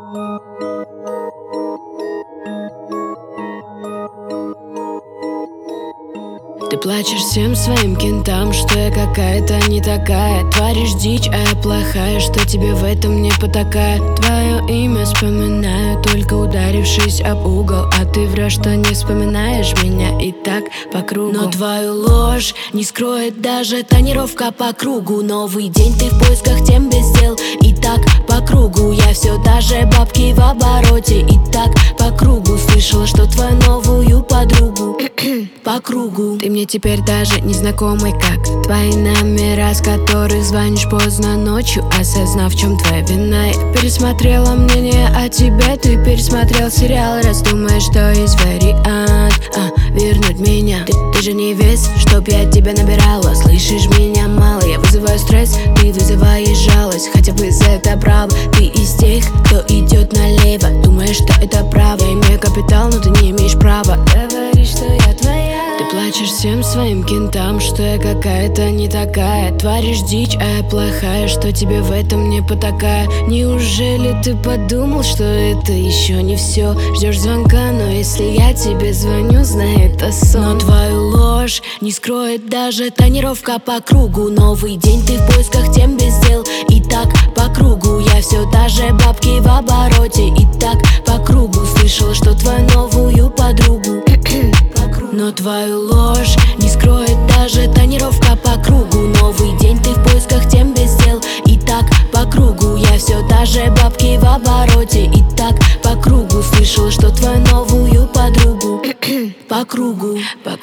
Ты плачешь всем своим кентам, что я какая-то не такая. Творишь дичь, а я плохая, что тебе в этом не потакает. Твое имя вспоминаю, только ударившись об угол. А ты врешь, что не вспоминаешь меня и так по кругу. Но твою ложь не скроет даже тонировка по кругу. Новый день, ты в поисках тем без дел. И так по кругу, я все даже бабки в обороте. И так по кругу, слышала, что твою новую подругу по кругу. Ты мне теперь даже не знакомый, как твои номера, с которых звонишь поздно ночью, осознав, в чем твоя вина. Я пересмотрела мнение о тебе, ты пересмотрел сериал, раз думаешь, что есть вариант вернуть меня. Ты же не весь, чтоб я тебя набирала. Слышишь меня мало, я вызываю стресс, ты вызываешь жалость. Хотя бы за это право, ты из тех, кто идет налево. Думаешь, что это право, я имею капитал, но ты не имеешь права говорить, что я твоя. Ты плачешь всем своим кентам, что я какая-то не такая. Творишь дичь, а я плохая, что тебе в этом не потакая. Неужели ты подумал, что это еще не все? Ждешь звонка, но если я тебе звоню, знай, это сон. Но твою ложь не скроет даже тонировка по кругу. Новый день, ты в поисках тем без дел. И так по кругу, я все даже бабки в обороте. И так по кругу, слышала, что твою новую подругу но твою ложь не скроет даже тонировка по кругу. Новый день, ты в поисках тем без дел. И так по кругу, я все даже бабки в обороте. И так по кругу, слышала, что твою новую подругу по кругу, по